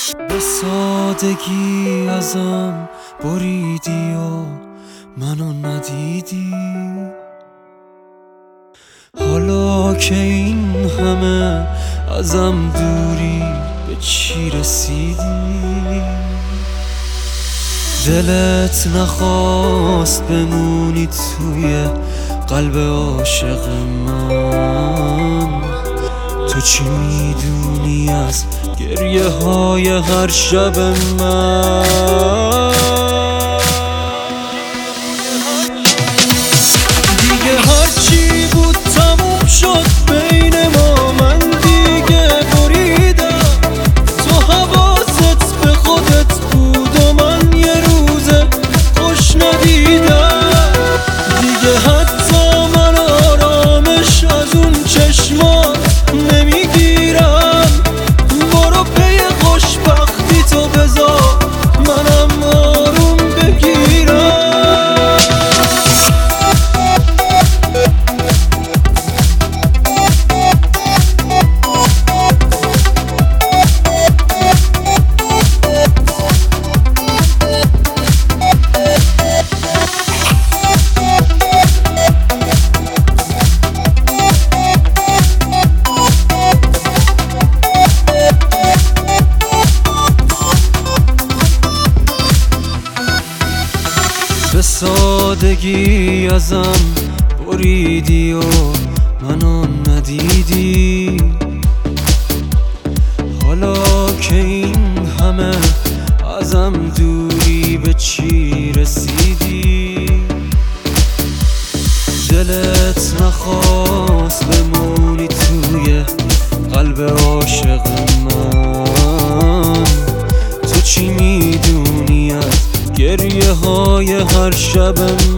به سادگی ازم بریدی و منو ندیدی. حالا که این همه ازم دوری به چی رسیدی؟ دلت نخواست بمونی توی قلب عاشق من. تو چی میدونی از گریه های هر شب من؟ دیگه هرچی بود تموم شد بین ما، من دیگه بریدم. تو حواست به خودت بود و من یه روز خوش ندیدم. دیگه حتی من آرامش از اون چشمات نمیگیرم. برو پی خوشبختی تو بذار منم آروم بگیرم. به سادگی ازم بریدی و منو ندیدی. حالا که این همه ازم دوری به چی رسیدی؟ دلت نخواست بمونی توی قلب عاشق من. تو چی میدونی از گریه های هر شب